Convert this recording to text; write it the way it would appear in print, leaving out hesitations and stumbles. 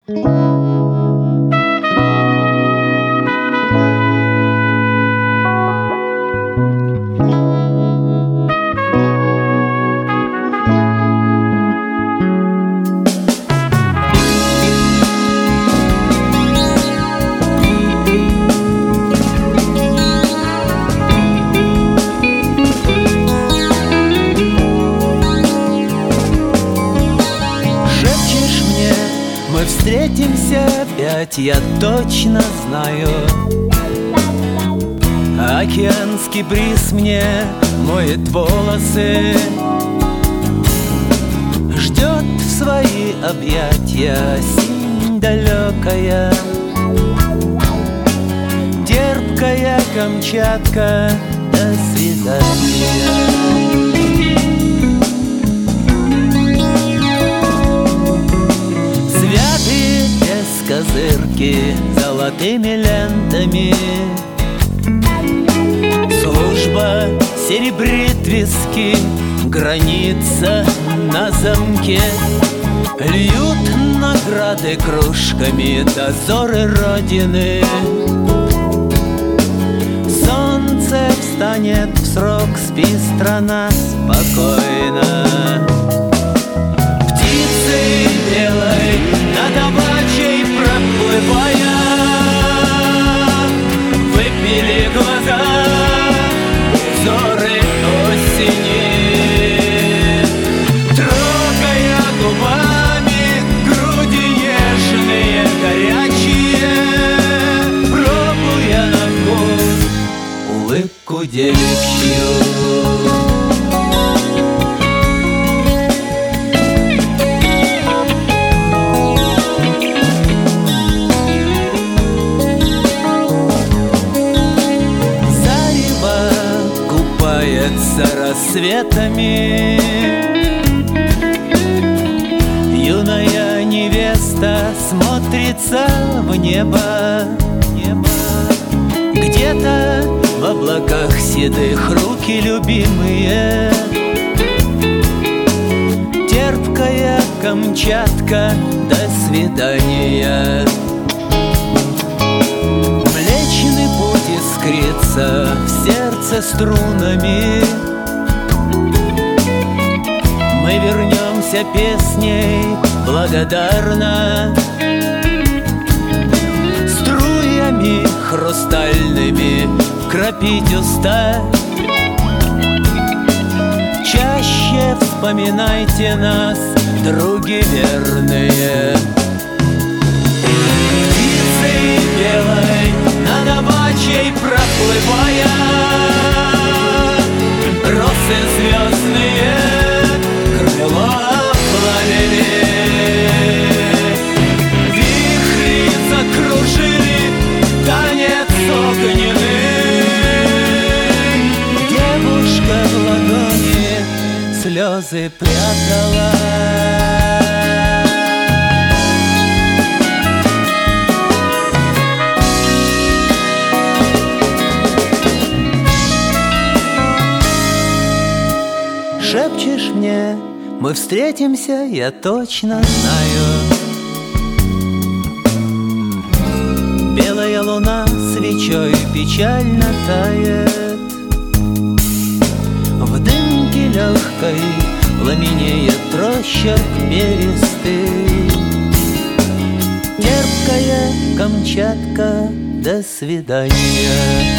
Мы встретимся опять, я точно знаю. Океанский бриз мне моет волосы, ждет в свои объятия синь далекая. Терпкая Камчатка, до свидания. Козырки золотыми лентами, служба серебрит виски, граница на замке. Льют награды кружками дозоры Родины. Солнце встанет в срок, спи, страна, спокойно. Птицей белой над Авачей проплывая, выпили глаза взоры осени, трогая губами груди нежные, горячие, пробуя на вкус улыбку девичью. Рассветами юная невеста смотрится в небо. Где-то в облаках седых руки любимые. Терпкая Камчатка, до свидания. Млечный путь искрится в сердце струнами. Мы вернемся песней благодарно, струями хрустальными кропить уста. Чаще вспоминайте нас, други верные. Птицей белой над Авачей проплывая, росы звездные крыла пламени, вихри закружили танец огненный. Девушка в ладони слезы прятала. Шепчешь мне, мы встретимся, я точно знаю. Белая луна свечой печально тает, в дымке легкой пламенеет росчерк перистый. Терпкая Камчатка, до свидания.